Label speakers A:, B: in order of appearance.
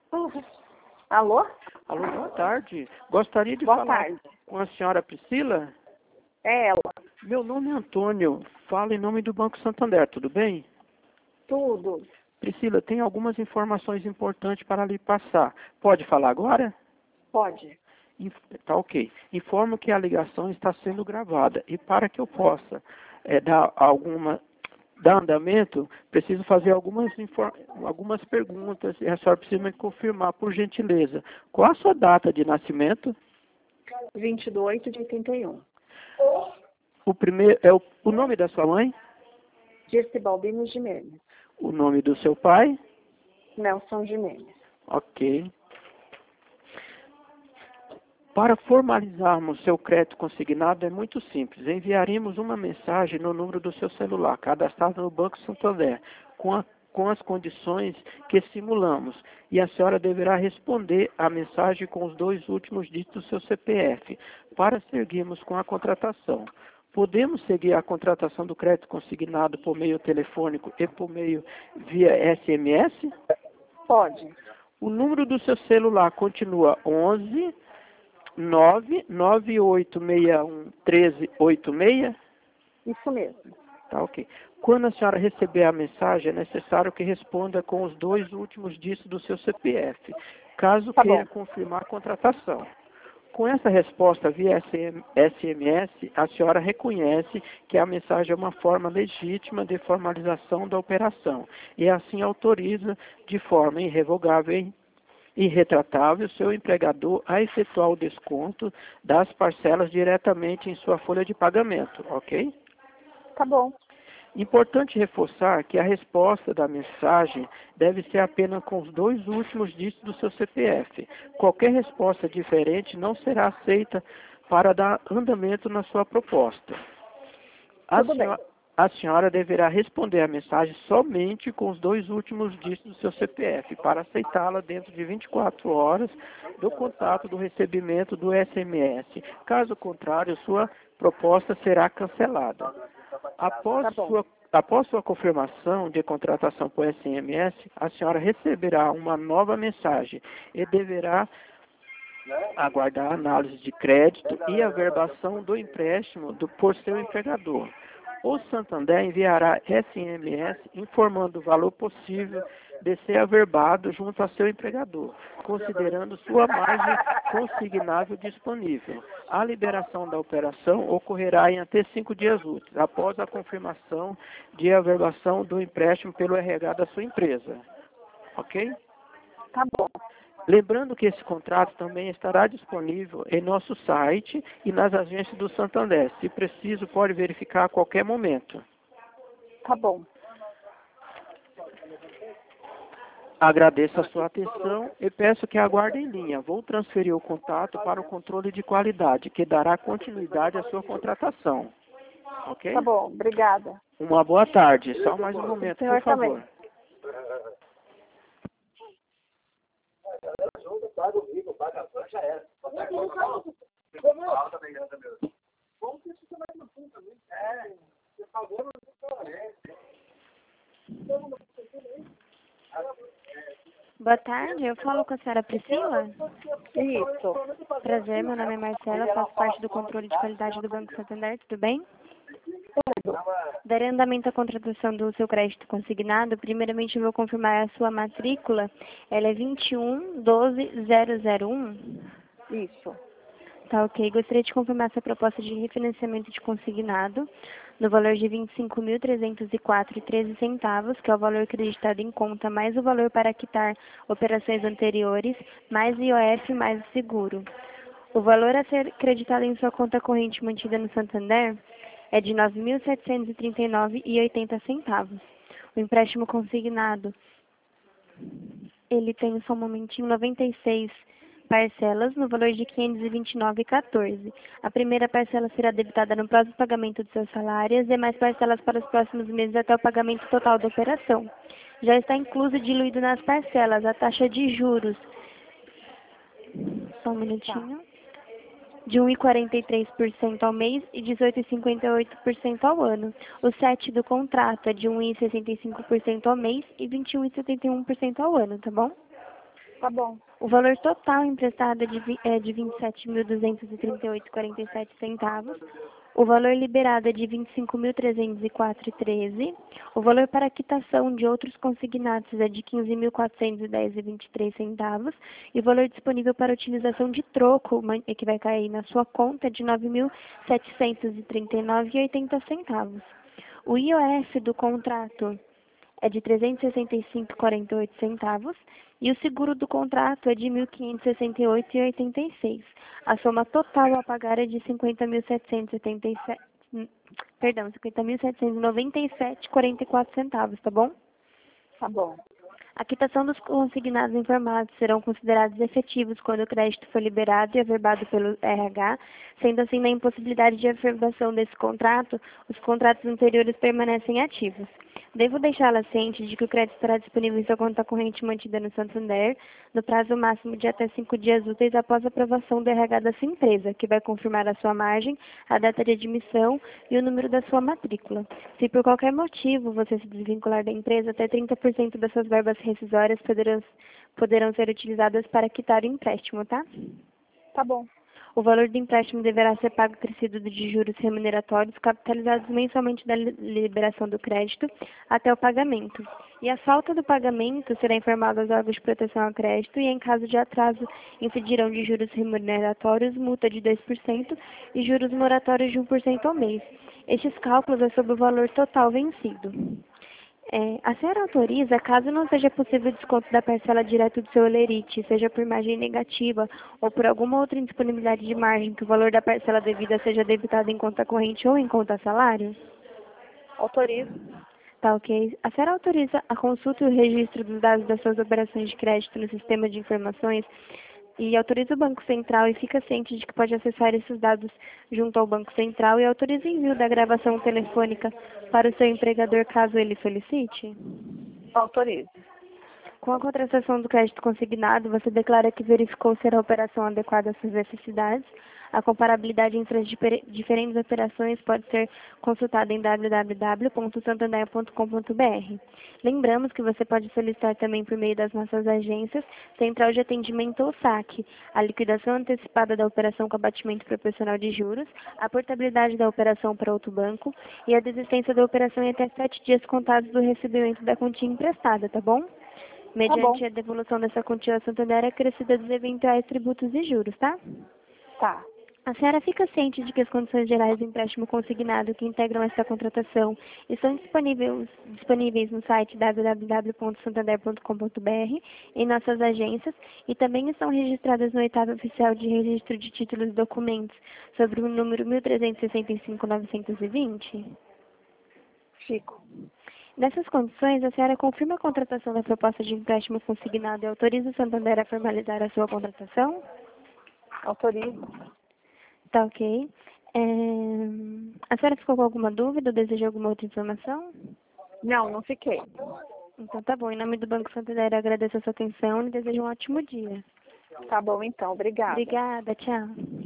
A: Alô?
B: Alô, boa tarde. Gostaria de
A: Boa
B: falar
A: tarde.
B: com a senhora Priscila?
A: É ela.
B: Meu nome é Antônio. Falo em nome do Banco Santander, tudo bem?
A: Tudo.
B: Priscila, tem algumas informações importantes para lhe passar. Pode falar agora?
A: Pode.
B: Tá ok. Informo que a ligação está sendo gravada e para que eu possa dar andamento, preciso fazer algumas perguntas e a senhora precisa me confirmar, por gentileza. Qual a sua data de nascimento?
A: 22/8/81.
B: O primeiro é o nome da sua mãe?
A: Dirce Balbino Gimenez.
B: O nome do seu pai?
A: Nelson Gimenez.
B: Ok. Para formalizarmos seu crédito consignado é muito simples. Enviaremos uma mensagem no número do seu celular, cadastrado no Banco Santander, com as condições que simulamos. E a senhora deverá responder a mensagem com os 2 últimos dígitos do seu CPF, para seguirmos com a contratação. Podemos seguir a contratação do crédito consignado por meio telefônico e por meio via SMS?
A: Pode.
B: O número do seu celular continua 11 998611386?
A: Isso mesmo.
B: Tá, ok. Quando a senhora receber a mensagem, é necessário que responda com os 2 últimos dígitos do seu CPF, caso queira confirmar a contratação. Com essa resposta via SMS, a senhora reconhece que a mensagem é uma forma legítima de formalização da operação e assim autoriza de forma irrevogável e irretratável seu empregador a efetuar o desconto das parcelas diretamente em sua folha de pagamento, ok?
A: Tá bom.
B: Importante reforçar que a resposta da mensagem deve ser apenas com os 2 últimos dígitos do seu CPF. Qualquer resposta diferente não será aceita para dar andamento na sua proposta. A senhora deverá responder a mensagem somente com os 2 últimos dígitos do seu CPF, para aceitá-la dentro de 24 horas do contato do recebimento do SMS. Caso contrário, sua proposta será cancelada. Após sua confirmação de contratação por SMS, a senhora receberá uma nova mensagem e deverá aguardar a análise de crédito e a verbação do empréstimo por seu empregador. O Santander enviará SMS informando o valor possível de ser averbado junto a seu empregador, considerando sua margem consignável disponível. A liberação da operação ocorrerá em até 5 dias úteis, após a confirmação de averbação do empréstimo pelo RH da sua empresa. Ok?
A: Tá bom.
B: Lembrando que esse contrato também estará disponível em nosso site e nas agências do Santander. Se preciso, pode verificar a qualquer momento.
A: Tá bom.
B: Agradeço a sua atenção e peço que aguarde em linha. Vou transferir o contato para o controle de qualidade, que dará continuidade à sua contratação. Ok?
A: Tá bom. Obrigada.
B: Uma boa tarde. Só mais um momento, por favor.
C: Boa tarde, eu falo com a senhora Priscila.
A: Isso.
C: Prazer, meu nome é Marcela, faço parte do controle de qualidade do Banco Santander, tudo bem?
A: Tudo.
C: Darei andamento à contratação do seu crédito consignado. Primeiramente, eu vou confirmar a sua matrícula. Ela é 2112001.
A: Isso.
C: Tá ok. Gostaria de confirmar sua proposta de refinanciamento de consignado no valor de R$ 25.304,13, que é o valor acreditado em conta, mais o valor para quitar operações anteriores, mais IOF, mais o seguro. O valor a ser acreditado em sua conta corrente mantida no Santander é de R$ 9.739,80. O empréstimo consignado, ele tem só um momentinho 96 parcelas no valor de R$ 529,14. A primeira parcela será debitada no próximo pagamento de seus salários e demais parcelas para os próximos meses até o pagamento total da operação. Já está incluso e diluído nas parcelas a taxa de juros. Só um minutinho. De 1,43% ao mês e 18,58% ao ano. O set do contrato é de 1,65% ao mês e 21,71% ao ano, tá bom?
A: Tá bom.
C: O valor total emprestado é de 27.238,47 centavos. O valor liberado é de 25.304,13. O valor para quitação de outros consignados é de 15.410,23 centavos. E o valor disponível para utilização de troco, que vai cair na sua conta, é de 9.739,80 centavos. O IOF do contrato é de 365,48 centavos e o seguro do contrato é de 1.568,86. A soma total a pagar é de 50.797,44 centavos, tá bom?
A: Tá bom.
C: A quitação dos consignados informados serão considerados efetivos quando o crédito for liberado e averbado pelo RH, sendo assim, na impossibilidade de averbação desse contrato, os contratos anteriores permanecem ativos. Devo deixá-la ciente de que o crédito estará disponível em sua conta corrente mantida no Santander, no prazo máximo de até 5 dias úteis após a aprovação do RH da sua empresa, que vai confirmar a sua margem, a data de admissão e o número da sua matrícula. Se por qualquer motivo você se desvincular da empresa, até 30% das suas verbas rescisórias poderão ser utilizadas para quitar o empréstimo, tá?
A: Tá bom.
C: O valor do empréstimo deverá ser pago acrescido de juros remuneratórios capitalizados mensalmente da liberação do crédito até o pagamento. E a falta do pagamento será informada aos órgãos de proteção ao crédito e, em caso de atraso, incidirão de juros remuneratórios, multa de 2% e juros moratórios de 1% ao mês. Estes cálculos é sobre o valor total vencido. A senhora autoriza, caso não seja possível o desconto da parcela direto do seu holerite, seja por margem negativa ou por alguma outra indisponibilidade de margem, que o valor da parcela devida seja debitado em conta corrente ou em conta salário?
A: Autorizo.
C: Tá ok. A senhora autoriza a consulta e o registro dos dados das suas operações de crédito no sistema de informações e autoriza o Banco Central e fica ciente de que pode acessar esses dados junto ao Banco Central e autoriza o envio da gravação telefônica para o seu empregador caso ele solicite?
A: Autorizo.
C: Com a contratação do crédito consignado, você declara que verificou ser a operação adequada às suas necessidades. A comparabilidade entre as diferentes operações pode ser consultada em www.santander.com.br. Lembramos que você pode solicitar também por meio das nossas agências, Central de Atendimento ou SAC, a liquidação antecipada da operação com abatimento proporcional de juros, a portabilidade da operação para outro banco e a desistência da operação em até 7 dias contados do recebimento da quantia emprestada, tá bom? Mediante a devolução dessa quantia à Santander acrescida dos eventuais tributos e juros, tá?
A: Tá.
C: A senhora fica ciente de que as condições gerais do empréstimo consignado que integram esta contratação estão disponíveis no site www.santander.com.br, em nossas agências, e também estão registradas no oitavo oficial de registro de títulos e documentos sobre o número 1365-920?
A: Fico.
C: Nessas condições, a senhora confirma a contratação da proposta de empréstimo consignado e autoriza o Santander a formalizar a sua contratação?
A: Autorizo.
C: Tá ok. A senhora ficou com alguma dúvida ou deseja alguma outra informação?
A: Não, não fiquei.
C: Então tá bom. Em nome do Banco Santander, eu agradeço a sua atenção e desejo um ótimo dia.
A: Tá bom, então. Obrigada.
C: Obrigada. Tchau.